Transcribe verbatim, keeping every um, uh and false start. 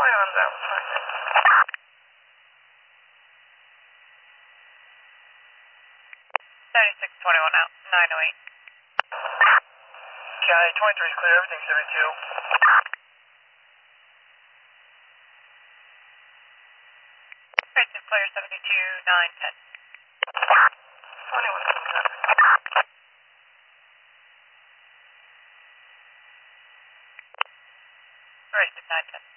twenty-one's out. seventy-six twenty-one out, nine oh eight. County twenty-three is clear, everything's seventy-two. thirty-six clear, seventy-two, nine ten. twenty-one is clear. thirty-six nine ten.